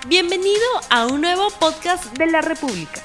Bienvenido a un nuevo podcast de la República.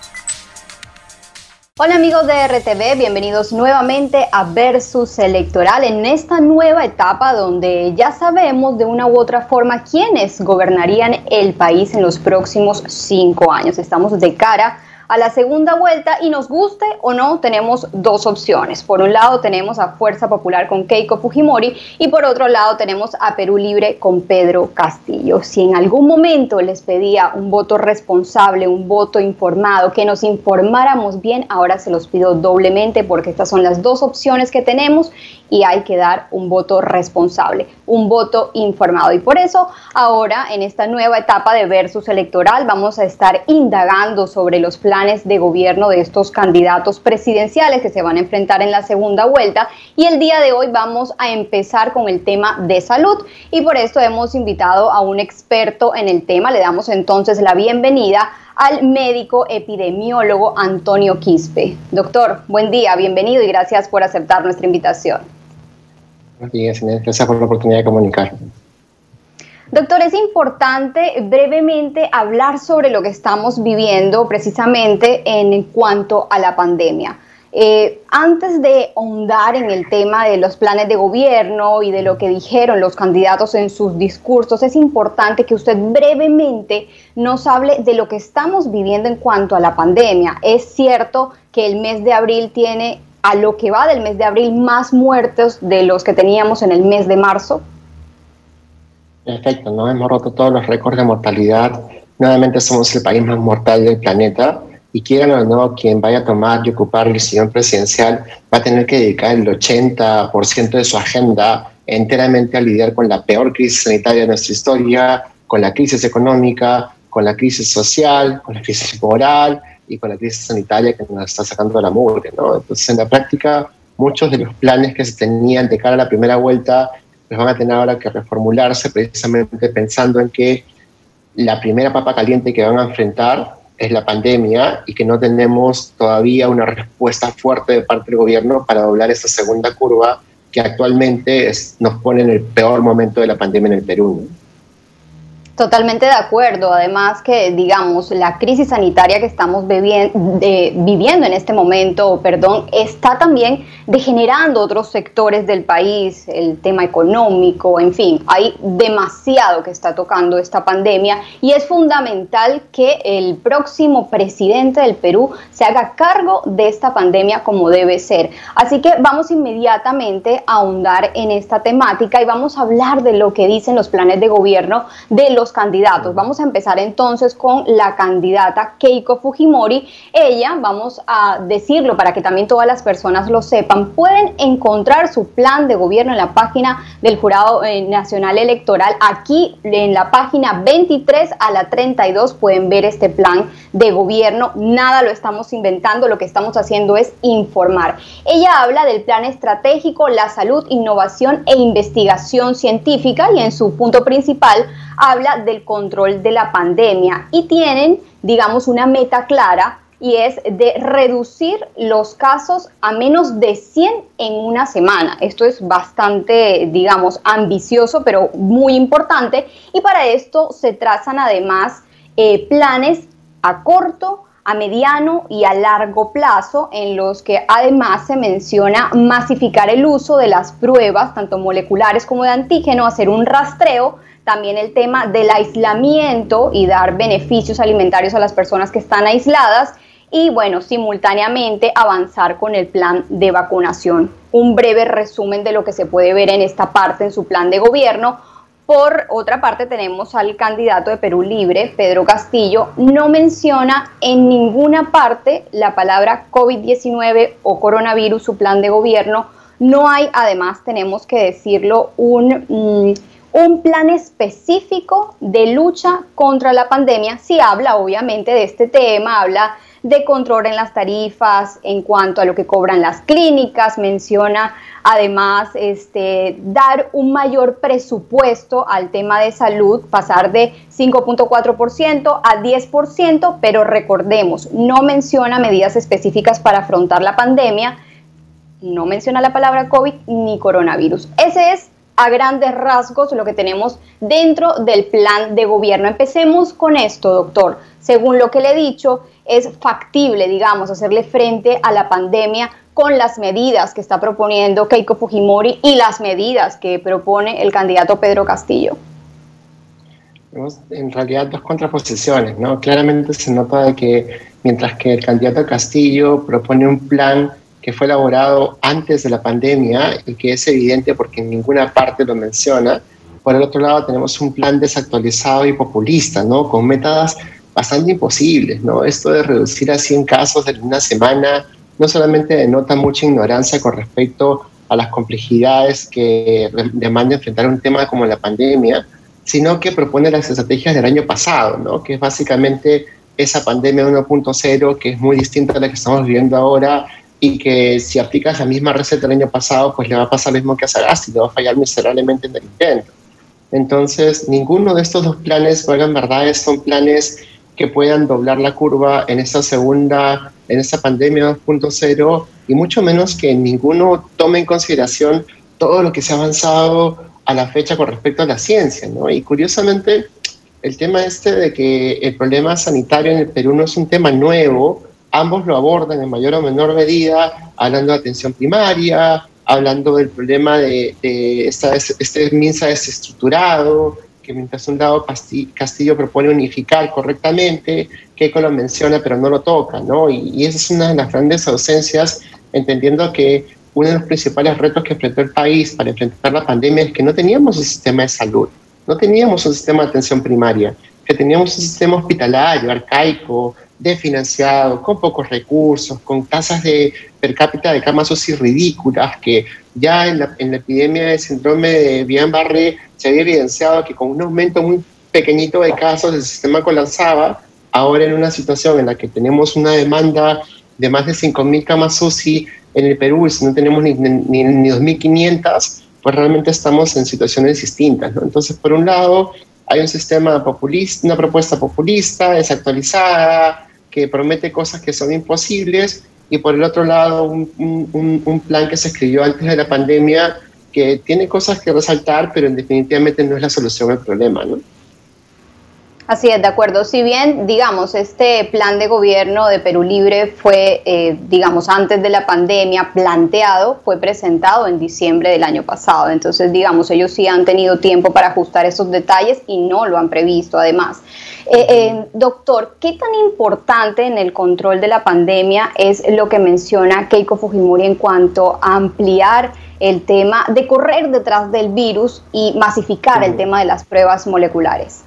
Hola amigos de RTV, bienvenidos nuevamente a Versus Electoral en esta nueva etapa donde ya sabemos de una u otra forma quiénes gobernarían el país en los próximos 5 años. Estamos de cara a la segunda vuelta y nos guste o no, tenemos dos opciones. Por un lado tenemos a Fuerza Popular con Keiko Fujimori y por otro lado tenemos a Perú Libre con Pedro Castillo. Si en algún momento les pedía un voto responsable, un voto informado, que nos informáramos bien, ahora se los pido doblemente porque estas son las dos opciones que tenemos y hay que dar un voto responsable, un voto informado. Y por eso ahora en esta nueva etapa de Versus Electoral vamos a estar indagando sobre los planes de gobierno de estos candidatos presidenciales que se van a enfrentar en la segunda vuelta, y el día de hoy vamos a empezar con el tema de salud y por esto hemos invitado a un experto en el tema. Le damos entonces la bienvenida al médico epidemiólogo Antonio Quispe. Doctor, buen día, bienvenido y gracias por aceptar nuestra invitación. Buenos días, Inés. Gracias por la oportunidad de comunicar. Doctor, es importante brevemente hablar sobre lo que estamos viviendo precisamente en cuanto a la pandemia. Antes de ahondar en el tema de los planes de gobierno y de lo que dijeron los candidatos en sus discursos, es importante que usted brevemente nos hable de lo que estamos viviendo en cuanto a la pandemia. Es cierto que el mes de abril tiene, a lo que va del mes de abril, más muertos de los que teníamos en el mes de marzo. Perfecto, ¿no? Hemos roto todos los récords de mortalidad. Nuevamente somos el país más mortal del planeta y quieran o no, quien vaya a tomar y ocupar el sillón presidencial va a tener que dedicar el 80% de su agenda enteramente a lidiar con la peor crisis sanitaria de nuestra historia, con la crisis económica, con la crisis social, con la crisis moral y con la crisis sanitaria que nos está sacando la mugre, ¿no? Entonces, en la práctica, muchos de los planes que se tenían de cara a la primera vuelta pues van a tener ahora que reformularse precisamente pensando en que la primera papa caliente que van a enfrentar es la pandemia y que no tenemos todavía una respuesta fuerte de parte del gobierno para doblar esta segunda curva que actualmente nos pone en el peor momento de la pandemia en el Perú, ¿no? Totalmente de acuerdo, además que, digamos, la crisis sanitaria que estamos viviendo en este momento, está también degenerando otros sectores del país, el tema económico, en fin, hay demasiado que está tocando esta pandemia y es fundamental que el próximo presidente del Perú se haga cargo de esta pandemia como debe ser. Así que vamos inmediatamente a ahondar en esta temática y vamos a hablar de lo que dicen los planes de gobierno de los candidatos. Vamos a empezar entonces con la candidata Keiko Fujimori. Ella, vamos a decirlo para que también todas las personas lo sepan, pueden encontrar su plan de gobierno en la página del Jurado Nacional Electoral. Aquí en la página 23 a la 32 pueden ver este plan de gobierno. Nada lo estamos inventando, lo que estamos haciendo es informar. Ella habla del plan estratégico, la salud, innovación e investigación científica y en su punto principal habla del control de la pandemia y tienen, digamos, una meta clara y es de reducir los casos a menos de 100 en una semana. Esto es bastante, digamos, ambicioso, pero muy importante, y para esto se trazan además planes a corto, a mediano y a largo plazo, en los que además se menciona masificar el uso de las pruebas, tanto moleculares como de antígeno, hacer un rastreo, también el tema del aislamiento y dar beneficios alimentarios a las personas que están aisladas y, bueno, simultáneamente avanzar con el plan de vacunación. Un breve resumen de lo que se puede ver en esta parte en su plan de gobierno. Por otra parte tenemos al candidato de Perú Libre, Pedro Castillo. No menciona en ninguna parte la palabra COVID-19 o coronavirus, su plan de gobierno. No hay, además, tenemos que decirlo, un plan específico de lucha contra la pandemia. Sí habla obviamente de este tema, habla de control en las tarifas en cuanto a lo que cobran las clínicas, menciona además dar un mayor presupuesto al tema de salud, pasar de 5.4% a 10%, pero recordemos, no menciona medidas específicas para afrontar la pandemia, no menciona la palabra COVID ni coronavirus. Ese es a grandes rasgos lo que tenemos dentro del plan de gobierno. Empecemos con esto, doctor. Según lo que le he dicho, es factible, digamos, hacerle frente a la pandemia con las medidas que está proponiendo Keiko Fujimori y las medidas que propone el candidato Pedro Castillo. Tenemos en realidad dos contraposiciones, ¿no? Claramente se nota de que mientras que el candidato Castillo propone un plan que fue elaborado antes de la pandemia y que es evidente porque en ninguna parte lo menciona, por el otro lado tenemos un plan desactualizado y populista, ¿no? Con metas bastante imposibles, ¿no? Esto de reducir a 100 casos en una semana no solamente denota mucha ignorancia con respecto a las complejidades que demanda enfrentar un tema como la pandemia, sino que propone las estrategias del año pasado, ¿no? Que es básicamente esa pandemia 1.0, que es muy distinta a la que estamos viviendo ahora, y que si aplicas la misma receta del año pasado, pues le va a pasar lo mismo que a Sagasti, le va a fallar miserablemente en el intento. Entonces, ninguno de estos dos planes, valgan verdades, son planes que puedan doblar la curva en esta pandemia 2.0, y mucho menos que ninguno tome en consideración todo lo que se ha avanzado a la fecha con respecto a la ciencia, ¿no? Y curiosamente, el tema de que el problema sanitario en el Perú no es un tema nuevo, ambos lo abordan en mayor o menor medida, hablando de atención primaria, hablando del problema de este MINSA desestructurado, que mientras un lado Castillo propone unificar correctamente, Keiko lo menciona pero no lo toca, ¿no? Y esa es una de las grandes ausencias, entendiendo que uno de los principales retos que enfrentó el país para enfrentar la pandemia es que no teníamos un sistema de salud, no teníamos un sistema de atención primaria, que teníamos un sistema hospitalario, arcaico, desfinanciado, con pocos recursos, con tasas de per cápita de camas UCI ridículas, que ya en la epidemia de síndrome de Guillain-Barré se había evidenciado que con un aumento muy pequeño de casos el sistema colapsaba. Ahora, en una situación en la que tenemos una demanda de más de 5.000 camas UCI en el Perú, y si no tenemos ni 2.500, pues realmente estamos en situaciones distintas, ¿no? Entonces, por un lado, hay un sistema populista, una propuesta populista, desactualizada, que promete cosas que son imposibles, y por el otro lado, un plan que se escribió antes de la pandemia que tiene cosas que resaltar, pero definitivamente no es la solución al problema, ¿no? Así es, de acuerdo. Si bien, digamos, este plan de gobierno de Perú Libre fue, digamos, antes de la pandemia planteado, fue presentado en diciembre del año pasado. Entonces, digamos, ellos sí han tenido tiempo para ajustar esos detalles y no lo han previsto, además. Doctor, ¿qué tan importante en el control de la pandemia es lo que menciona Keiko Fujimori en cuanto a ampliar el tema de correr detrás del virus y masificar el tema de las pruebas moleculares?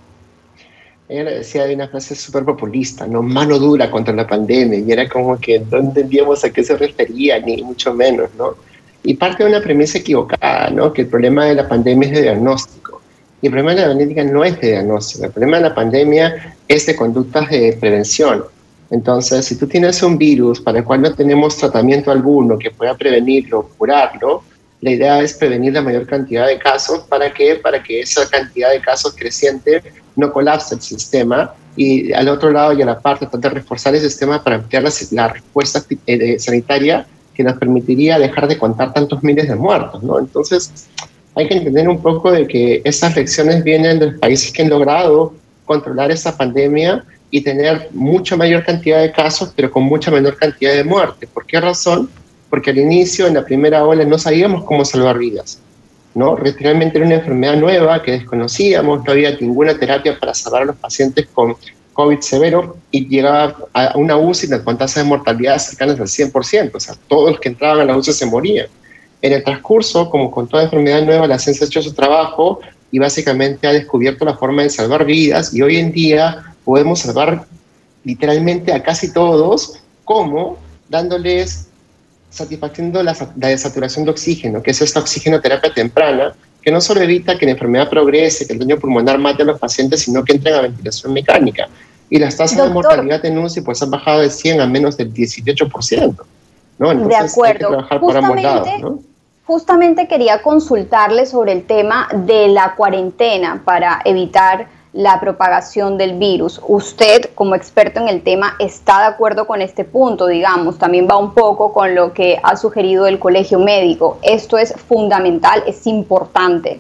Ella le decía de una frase súper populista, ¿no? Mano dura contra la pandemia, y era como que no entendíamos a qué se refería, ni mucho menos, ¿no? Y parte de una premisa equivocada, ¿no? Que el problema de la pandemia es de diagnóstico, y el problema de la pandemia no es de diagnóstico, el problema de la pandemia es de conductas de prevención. Entonces, si tú tienes un virus para el cual no tenemos tratamiento alguno que pueda prevenirlo o curarlo, la idea es prevenir la mayor cantidad de casos. ¿Para qué? Para que esa cantidad de casos creciente no colapse el sistema, y al otro lado y a la parte tratar de reforzar el sistema para ampliar la respuesta sanitaria que nos permitiría dejar de contar tantos miles de muertos, ¿no? Entonces, hay que entender un poco de que esas lecciones vienen de los países que han logrado controlar esta pandemia y tener mucha mayor cantidad de casos, pero con mucha menor cantidad de muertes. ¿Por qué razón? Porque al inicio, en la primera ola, no sabíamos cómo salvar vidas, ¿no? Realmente era una enfermedad nueva que desconocíamos, no había ninguna terapia para salvar a los pacientes con COVID severo, y llegaba a una UCI con tasas de mortalidad cercanas al 100%, o sea, todos los que entraban a la UCI se morían. En el transcurso, como con toda enfermedad nueva, la ciencia ha hecho su trabajo y básicamente ha descubierto la forma de salvar vidas, y hoy en día podemos salvar literalmente a casi todos, como satisfaciendo la desaturación de oxígeno, que es esta oxigenoterapia temprana, que no solo evita que la enfermedad progrese, que el daño pulmonar mate a los pacientes, sino que entren a ventilación mecánica. Y las tasas de mortalidad en UCI pues han bajado de 100 a menos del 18%, ¿no? Entonces, de acuerdo. Hay que trabajar por ambos lados, ¿no? Justamente quería consultarle sobre el tema de la cuarentena para evitar la propagación del virus. Usted, como experto en el tema, ¿está de acuerdo con este punto? Digamos, también va un poco con lo que ha sugerido el Colegio Médico. Esto es fundamental, es importante.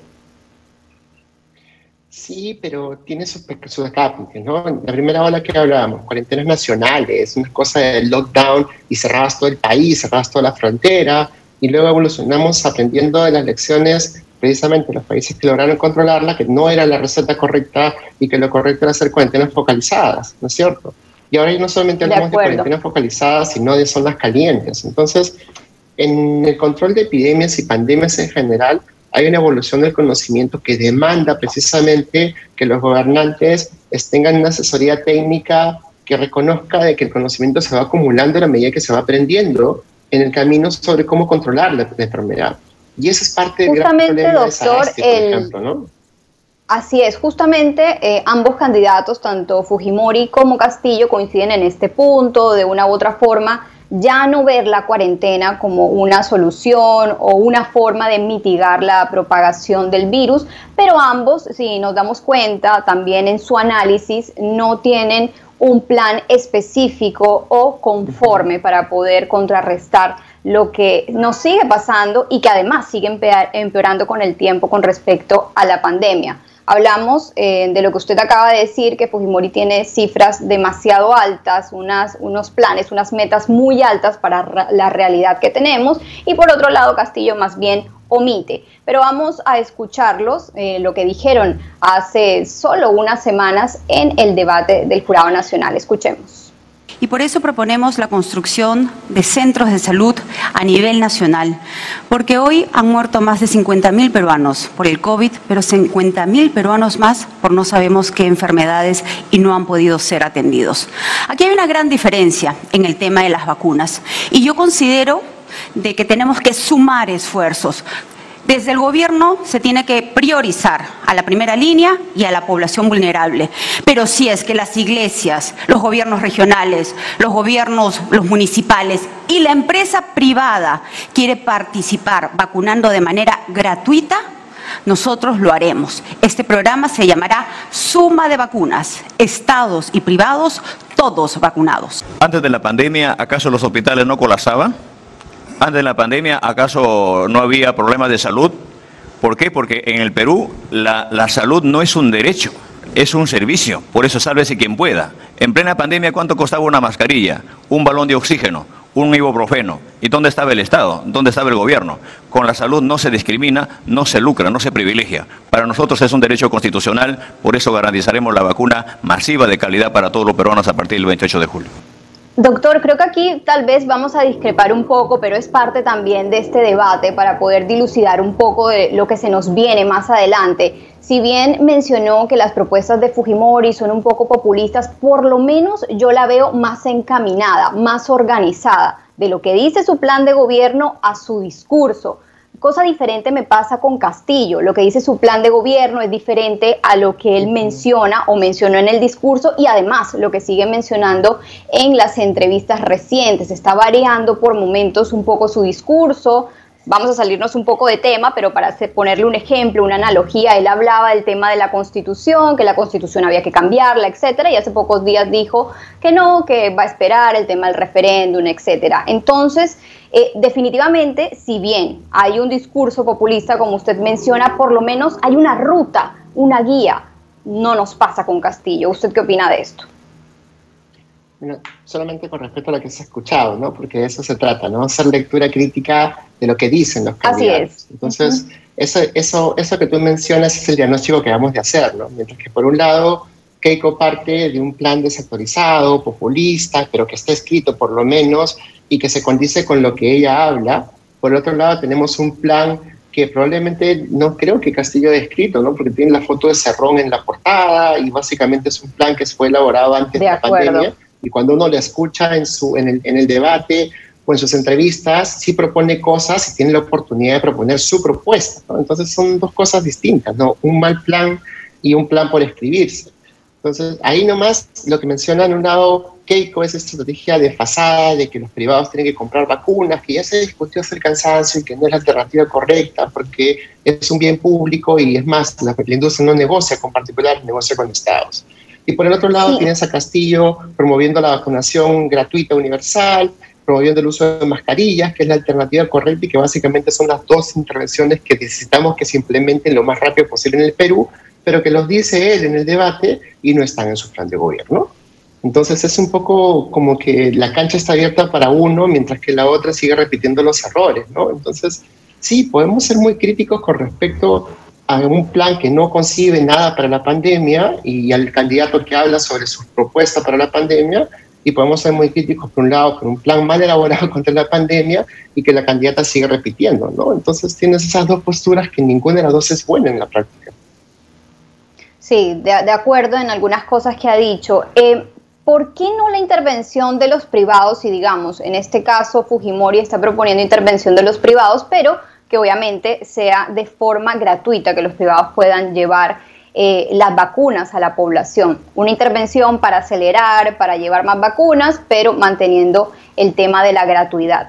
Sí, pero tiene sus escapes, ¿no? En la primera ola que hablábamos, cuarentenas nacionales, una cosa de lockdown y cerrabas todo el país, cerrabas toda la frontera, y luego evolucionamos aprendiendo de las lecciones precisamente de los países que lograron controlarla, que no era la receta correcta y que lo correcto era hacer cuarentenas focalizadas, ¿no es cierto? Y ahora ya no solamente hablamos de cuarentenas focalizadas, sino de zonas calientes. Entonces, en el control de epidemias y pandemias en general, hay una evolución del conocimiento que demanda precisamente que los gobernantes tengan una asesoría técnica que reconozca de que el conocimiento se va acumulando a la medida que se va aprendiendo en el camino sobre cómo controlar la enfermedad. Y eso es parte del gran problema de Sagasti, por ejemplo, ¿no? Así es, justamente ambos candidatos, tanto Fujimori como Castillo, coinciden en este punto, de una u otra forma, ya no ver la cuarentena como una solución o una forma de mitigar la propagación del virus, pero ambos, si nos damos cuenta, también en su análisis no tienen un plan específico o conforme para poder contrarrestar lo que nos sigue pasando y que además sigue empeorando con el tiempo con respecto a la pandemia. Hablamos de lo que usted acaba de decir, que Fujimori tiene cifras demasiado altas, unos planes, unas metas muy altas para la realidad que tenemos, y por otro lado Castillo más bien omite. Pero vamos a escucharlos, lo que dijeron hace solo unas semanas en el debate del Jurado Nacional. Escuchemos. Y por eso proponemos la construcción de centros de salud a nivel nacional, porque hoy han muerto más de 50.000 peruanos por el COVID, pero 50.000 peruanos más por no sabemos qué enfermedades y no han podido ser atendidos. Aquí hay una gran diferencia en el tema de las vacunas y yo considero de que tenemos que sumar esfuerzos. Desde el gobierno se tiene que priorizar a la primera línea y a la población vulnerable. Pero si es que las iglesias, los gobiernos regionales, los gobiernos, los municipales y la empresa privada quiere participar vacunando de manera gratuita, nosotros lo haremos. Este programa se llamará Suma de Vacunas, estados y privados, todos vacunados. Antes de la pandemia, ¿acaso los hospitales no colapsaban? Antes de la pandemia, ¿acaso no había problemas de salud? ¿Por qué? Porque en el Perú la salud no es un derecho, es un servicio. Por eso sálvese quien pueda. En plena pandemia, ¿cuánto costaba una mascarilla? Un balón de oxígeno, un ibuprofeno. ¿Y dónde estaba el Estado? ¿Dónde estaba el gobierno? Con la salud no se discrimina, no se lucra, no se privilegia. Para nosotros es un derecho constitucional, por eso garantizaremos la vacuna masiva de calidad para todos los peruanos a partir del 28 de julio. Doctor, creo que aquí tal vez vamos a discrepar un poco, pero es parte también de este debate para poder dilucidar un poco de lo que se nos viene más adelante. Si bien mencionó que las propuestas de Fujimori son un poco populistas, por lo menos yo la veo más encaminada, más organizada, de lo que dice su plan de gobierno a su discurso. Cosa diferente me pasa con Castillo. Lo que dice su plan de gobierno es diferente a lo que él menciona o mencionó en el discurso y además lo que sigue mencionando en las entrevistas recientes. Está variando por momentos un poco su discurso. Vamos a salirnos un poco de tema, pero para ponerle un ejemplo, una analogía, él hablaba del tema de la Constitución, que la Constitución había que cambiarla, etcétera, y hace pocos días dijo que no, que va a esperar el tema del referéndum, etcétera. Entonces, definitivamente, si bien hay un discurso populista, como usted menciona, por lo menos hay una ruta, una guía. No nos pasa con Castillo. ¿Usted qué opina de esto? Bueno, solamente con respecto a lo que se ha escuchado, ¿no? Porque de eso se trata, ¿no? Hacer lectura crítica de lo que dicen los candidatos. Así es. Entonces, eso que tú mencionas es el diagnóstico que vamos de hacer, ¿no? Mientras que por un lado, Keiko parte de un plan desactualizado, populista, pero que está escrito por lo menos y que se condice con lo que ella habla. Por otro lado, tenemos un plan que probablemente no creo que Castillo haya escrito, ¿no? Porque tiene la foto de Cerrón en la portada y básicamente es un plan que fue elaborado antes de la pandemia. Y cuando uno le escucha en el debate o en sus entrevistas, sí propone cosas y tiene la oportunidad de proponer su propuesta, ¿no? Entonces son dos cosas distintas, ¿no? Un mal plan y un plan por escribirse. Entonces ahí nomás lo que menciona en un lado Keiko, esa estrategia desfasada de que los privados tienen que comprar vacunas, que ya se discutió hasta el cansancio y que no es la alternativa correcta porque es un bien público y es más, la industria no negocia con particulares, negocia con estados. Y por el otro lado tienes a Castillo promoviendo la vacunación gratuita universal, promoviendo el uso de mascarillas, que es la alternativa correcta y que básicamente son las dos intervenciones que necesitamos que se implementen lo más rápido posible en el Perú, pero que los dice él en el debate y no están en su plan de gobierno. Entonces es un poco como que la cancha está abierta para uno mientras que la otra sigue repitiendo los errores, ¿no? Entonces sí, podemos ser muy críticos con respecto a un plan que no concibe nada para la pandemia y al candidato que habla sobre sus propuestas para la pandemia, y podemos ser muy críticos por un lado con un plan mal elaborado contra la pandemia y que la candidata sigue repitiendo, ¿no? Entonces tienes esas dos posturas que ninguna de las dos es buena en la práctica. Sí, de acuerdo en algunas cosas que ha dicho. ¿Por qué no la intervención de los privados? Y digamos, en este caso Fujimori está proponiendo intervención de los privados, pero que obviamente sea de forma gratuita, que los privados puedan llevar las vacunas a la población. Una intervención para acelerar, para llevar más vacunas, pero manteniendo el tema de la gratuidad.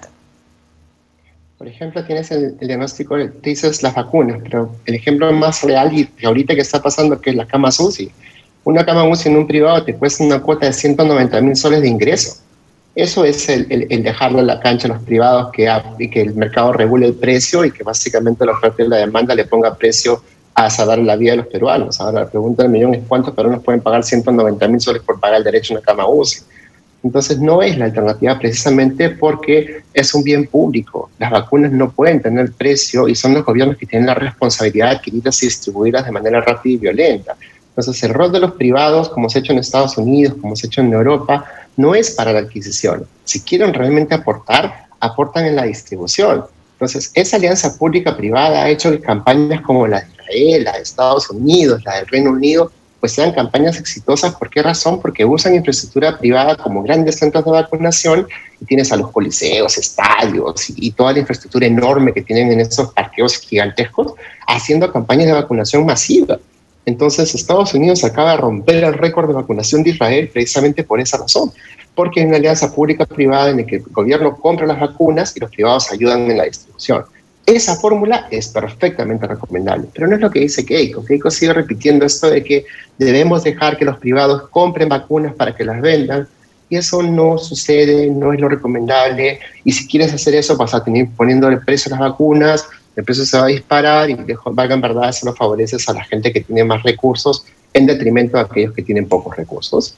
Por ejemplo, tienes el diagnóstico, dices las vacunas, pero el ejemplo más real y ahorita que está pasando, que es la cama UCI. Una cama UCI en un privado te cuesta una cuota de 190.000 soles de ingreso. Eso es el dejarlo en la cancha a los privados, y que el mercado regule el precio y que básicamente la oferta y la demanda le ponga precio a salvar la vida de los peruanos. Ahora la pregunta del millón es ¿cuántos peruanos pueden pagar 190.000 soles por pagar el derecho a una cama UCI? Entonces no es la alternativa precisamente porque es un bien público. Las vacunas no pueden tener precio y son los gobiernos que tienen la responsabilidad de adquirirlas y distribuirlas de manera rápida y violenta. Entonces, el rol de los privados, como se ha hecho en Estados Unidos, como se ha hecho en Europa, no es para la adquisición. Si quieren realmente aportar, aportan en la distribución. Entonces, esa alianza pública-privada ha hecho que campañas como la de Israel, la de Estados Unidos, la del Reino Unido, pues sean campañas exitosas. ¿Por qué razón? Porque usan infraestructura privada como grandes centros de vacunación y tienes a los coliseos, estadios y toda la infraestructura enorme que tienen en esos parqueos gigantescos haciendo campañas de vacunación masiva. Entonces, Estados Unidos acaba de romper el récord de vacunación de Israel precisamente por esa razón, porque hay una alianza pública-privada en la que el gobierno compra las vacunas y los privados ayudan en la distribución. Esa fórmula es perfectamente recomendable, pero no es lo que dice Keiko. Keiko sigue repitiendo esto de que debemos dejar que los privados compren vacunas para que las vendan, y eso no sucede, no es lo recomendable, y si quieres hacer eso vas a tener poniendo el precio a las vacunas, el precio se va a disparar y valga en verdad eso lo favoreces a la gente que tiene más recursos en detrimento de aquellos que tienen pocos recursos.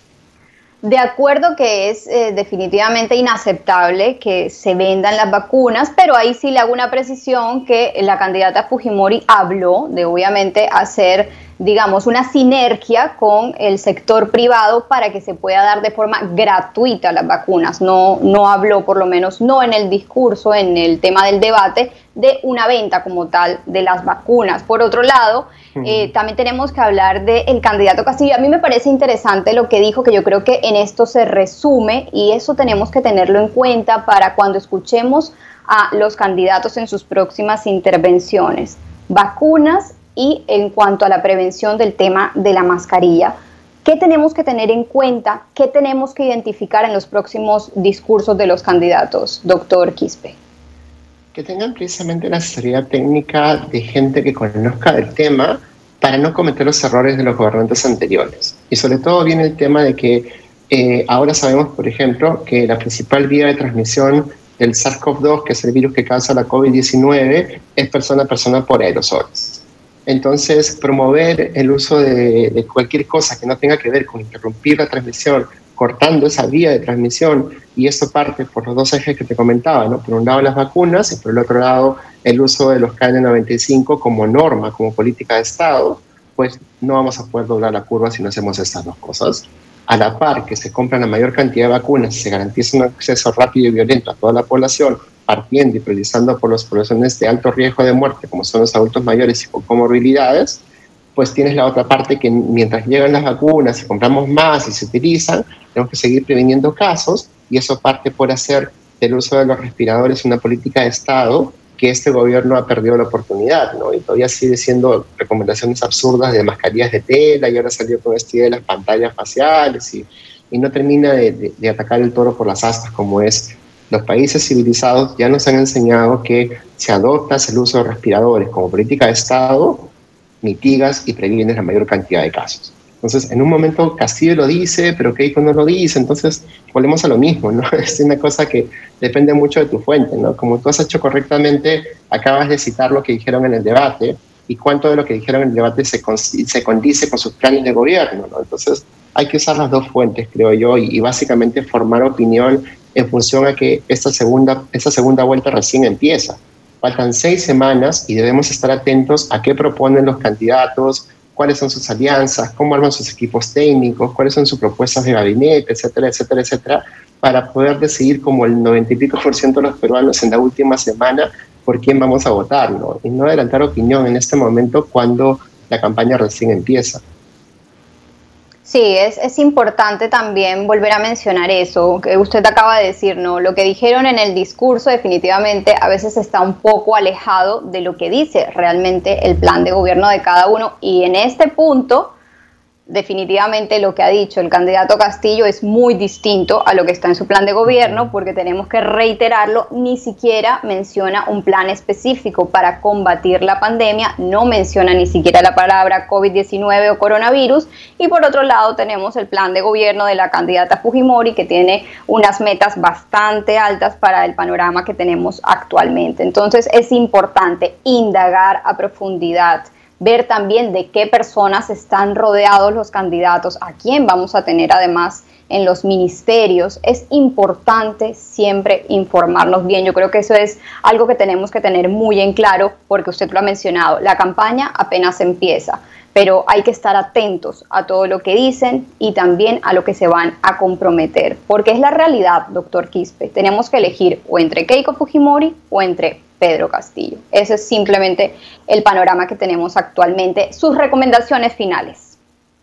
De acuerdo que es definitivamente inaceptable que se vendan las vacunas, pero ahí sí le hago una precisión que la candidata Fujimori habló de obviamente hacer, digamos, una sinergia con el sector privado para que se pueda dar de forma gratuita las vacunas. No habló, por lo menos no en el discurso, en el tema del debate, de una venta como tal de las vacunas. Por otro lado, también tenemos que hablar del candidato Castillo. A mí me parece interesante lo que dijo, que yo creo que en esto se resume, y eso tenemos que tenerlo en cuenta para cuando escuchemos a los candidatos en sus próximas intervenciones. Vacunas y en cuanto a la prevención del tema de la mascarilla. ¿Qué tenemos que tener en cuenta? ¿Qué tenemos que identificar en los próximos discursos de los candidatos, doctor Quispe? Que tengan precisamente la asesoría técnica de gente que conozca el tema para no cometer los errores de los gobernantes anteriores. Y sobre todo viene el tema de que ahora sabemos, por ejemplo, que la principal vía de transmisión del SARS-CoV-2, que es el virus que causa la COVID-19, es persona a persona por aerosoles. Entonces, promover el uso de cualquier cosa que no tenga que ver con interrumpir la transmisión, cortando esa vía de transmisión, y esto parte por los dos ejes que te comentaba, ¿no? Por un lado las vacunas y por el otro lado el uso de los KN95 como norma, como política de Estado, pues no vamos a poder doblar la curva si no hacemos estas dos cosas. A la par que se compran la mayor cantidad de vacunas y se garantiza un acceso rápido y violento a toda la población, partiendo y priorizando por las poblaciones de alto riesgo de muerte, como son los adultos mayores y con comorbilidades, pues tienes la otra parte que mientras llegan las vacunas y compramos más y se utilizan, tenemos que seguir previniendo casos, y eso parte por hacer del uso de los respiradores una política de Estado que este gobierno ha perdido la oportunidad, ¿no? Y todavía sigue siendo recomendaciones absurdas de mascarillas de tela, y ahora salió con esto de las pantallas faciales y y no termina de atacar el toro por las astas como es. Los países civilizados ya nos han enseñado que si adoptas el uso de respiradores como política de Estado, mitigas y previenes la mayor cantidad de casos. Entonces, en un momento Castillo lo dice, pero Keiko no lo dice, entonces volvemos a lo mismo, ¿no? Es una cosa que depende mucho de tu fuente, ¿no? Como tú has hecho correctamente, acabas de citar lo que dijeron en el debate y cuánto de lo que dijeron en el debate se condice con sus planes de gobierno, ¿no? Entonces, hay que usar las dos fuentes, creo yo, y básicamente formar opinión en función a que esta segunda vuelta recién empieza. Faltan 6 semanas y debemos estar atentos a qué proponen los candidatos, cuáles son sus alianzas, cómo arman sus equipos técnicos, cuáles son sus propuestas de gabinete, etcétera, etcétera, etcétera, para poder decidir como el 90 y pico % de los peruanos en la última semana por quién vamos a votar, ¿no? Y no adelantar opinión en este momento cuando la campaña recién empieza. Sí, es importante también volver a mencionar eso que usted acaba de decir, ¿no? Lo que dijeron en el discurso definitivamente a veces está un poco alejado de lo que dice realmente el plan de gobierno de cada uno, y en este punto definitivamente lo que ha dicho el candidato Castillo es muy distinto a lo que está en su plan de gobierno, porque tenemos que reiterarlo, ni siquiera menciona un plan específico para combatir la pandemia, no menciona ni siquiera la palabra COVID-19 o coronavirus, y por otro lado tenemos el plan de gobierno de la candidata Fujimori, que tiene unas metas bastante altas para el panorama que tenemos actualmente. Entonces es importante indagar a profundidad, ver también de qué personas están rodeados los candidatos, a quién vamos a tener además en los ministerios. Es importante siempre informarnos bien. Yo creo que eso es algo que tenemos que tener muy en claro, porque usted lo ha mencionado, la campaña apenas empieza, pero hay que estar atentos a todo lo que dicen y también a lo que se van a comprometer, porque es la realidad, doctor Quispe. Tenemos que elegir o entre Keiko Fujimori o entre Pedro Castillo. Ese es simplemente el panorama que tenemos actualmente. Sus recomendaciones finales.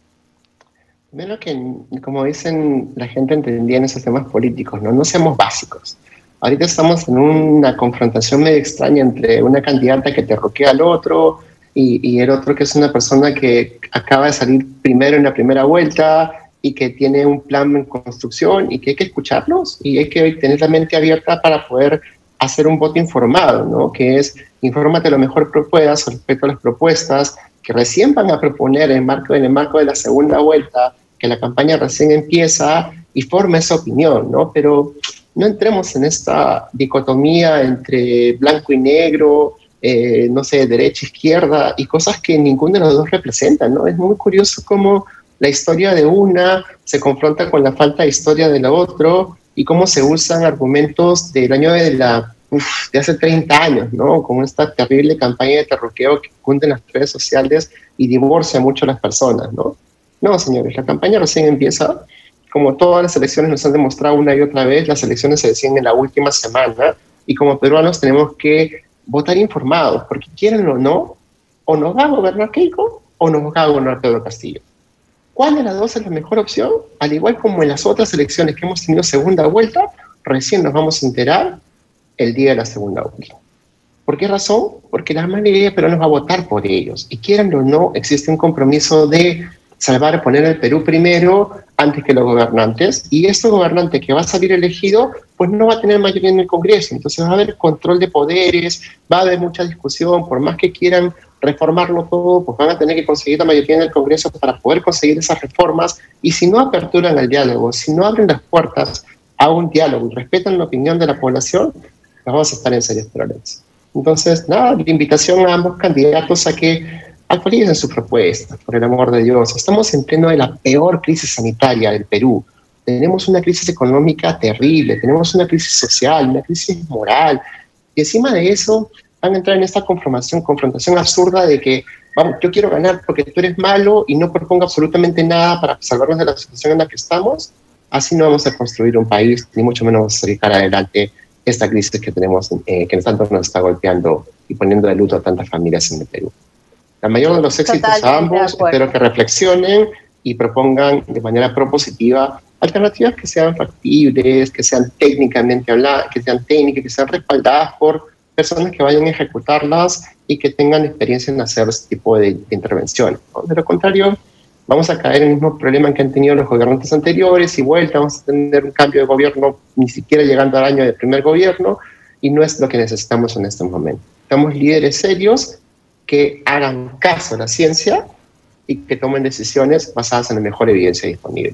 Primero que, como dicen la gente entendida en esos temas políticos, no seamos básicos. Ahorita estamos en una confrontación medio extraña entre una candidata que te roquea al otro y el otro que es una persona que acaba de salir primero en la primera vuelta y que tiene un plan en construcción y que hay que escucharlos y hay que tener la mente abierta para poder hacer un voto informado, ¿no? Que es, infórmate lo mejor que puedas respecto a las propuestas que recién van a proponer en el marco de la segunda vuelta, que la campaña recién empieza, y forma esa opinión, ¿no? Pero no entremos en esta dicotomía entre blanco y negro, no sé, derecha, izquierda, y cosas que ninguno de los dos representan, ¿no? Es muy curioso cómo la historia de una se confronta con la falta de historia de la otra, y cómo se usan argumentos del año de hace 30 años, ¿no? Con esta terrible campaña de terroqueo que cunde en las redes sociales y divorcia mucho a las personas, ¿no? No, señores, la campaña recién empieza. Como todas las elecciones nos han demostrado una y otra vez, las elecciones se deciden en la última semana, y como peruanos tenemos que votar informados, porque quieren o nos va a gobernar Keiko o nos va a gobernar Pedro Castillo. ¿Cuál de las dos es la mejor opción? Al igual como en las otras elecciones que hemos tenido segunda vuelta, recién nos vamos a enterar el día de la segunda vuelta. ¿Por qué razón? Porque la mayoría de peruanos va a votar por ellos. Y quieran o no, existe un compromiso de poner el Perú primero antes que los gobernantes. Y este gobernante que va a salir elegido, pues no va a tener mayoría en el Congreso. Entonces va a haber control de poderes, va a haber mucha discusión, por más que quieran reformarlo todo, pues van a tener que conseguir la mayoría en el Congreso para poder conseguir esas reformas, y si no aperturan al diálogo, si no abren las puertas a un diálogo y respetan la opinión de la población, vamos a estar en serios problemas. Entonces, nada, la invitación a ambos candidatos a que actualicen sus propuestas, por el amor de Dios. Estamos en pleno de la peor crisis sanitaria del Perú. Tenemos una crisis económica terrible, tenemos una crisis social, una crisis moral, y encima de eso van a entrar en esta confrontación absurda de que, vamos, yo quiero ganar porque tú eres malo y no propongo absolutamente nada para salvarnos de la situación en la que estamos. Así no vamos a construir un país, ni mucho menos vamos a sacar adelante esta crisis que tenemos, que tanto nos está golpeando y poniendo de luto a tantas familias en el Perú. La mayor de los éxitos a ambos, espero que reflexionen y propongan de manera propositiva alternativas que sean factibles, que sean técnicamente habladas, que sean técnicas, que sean respaldadas por personas que vayan a ejecutarlas y que tengan experiencia en hacer este tipo de intervenciones, ¿no? De lo contrario, vamos a caer en el mismo problema que han tenido los gobernantes anteriores y vuelta, vamos a tener un cambio de gobierno ni siquiera llegando al año del primer gobierno, y no es lo que necesitamos en este momento. Necesitamos líderes serios que hagan caso a la ciencia y que tomen decisiones basadas en la mejor evidencia disponible.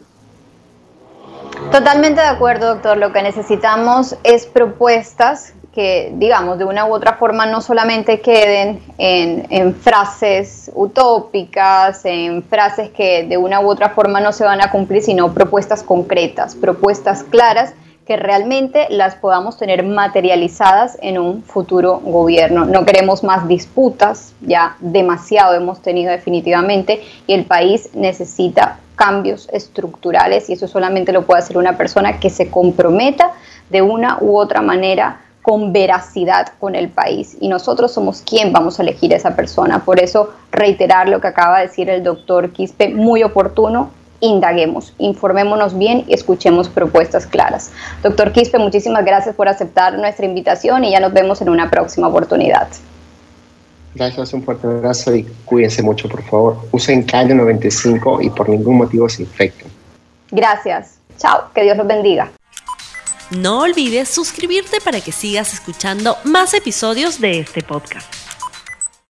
Totalmente de acuerdo, doctor. Lo que necesitamos es propuestas que, digamos, de una u otra forma no solamente queden en frases utópicas, en frases que de una u otra forma no se van a cumplir, sino propuestas concretas, propuestas claras, que realmente las podamos tener materializadas en un futuro gobierno. No queremos más disputas, ya demasiado hemos tenido definitivamente, y el país necesita cambios estructurales, y eso solamente lo puede hacer una persona que se comprometa de una u otra manera con veracidad con el país, y nosotros somos quien vamos a elegir a esa persona. Por eso reiterar lo que acaba de decir el doctor Quispe, muy oportuno. Indaguemos, informémonos bien y escuchemos propuestas claras. Doctor Quispe, muchísimas gracias por aceptar nuestra invitación y ya nos vemos en una próxima oportunidad. Gracias, un fuerte abrazo y cuídense mucho, por favor. Usen KN95 y por ningún motivo se infecten. Gracias. Chao, que Dios los bendiga. No olvides suscribirte para que sigas escuchando más episodios de este podcast.